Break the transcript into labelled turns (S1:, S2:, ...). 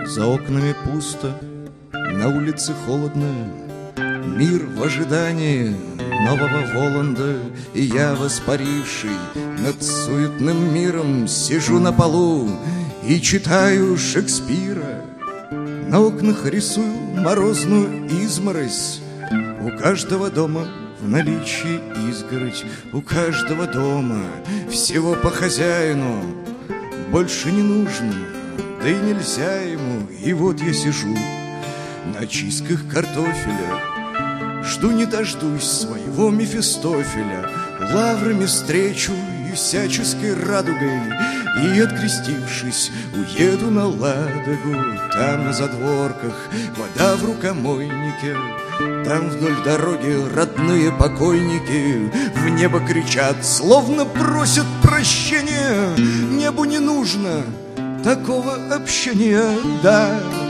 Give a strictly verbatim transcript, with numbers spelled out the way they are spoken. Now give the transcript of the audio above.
S1: За окнами пусто, на улице холодно, мир в ожидании нового Воланда. И я, воспаривший над суетным миром, сижу на полу и читаю Шекспира. На окнах рисую морозную изморозь. У каждого дома в наличии изгородь, у каждого дома всего по хозяину. Больше не нужно, да и нельзя ему. И вот я сижу на очистках картофеля, жду не дождусь своего Мефистофеля. Лаврами встречу и всяческой радугой, и, открестившись, уеду на Ладогу. Там на задворках вода в рукомойнике, там вдоль дороги родные покойники в небо кричат, словно просят прощения. Небу не нужно такого общения, да.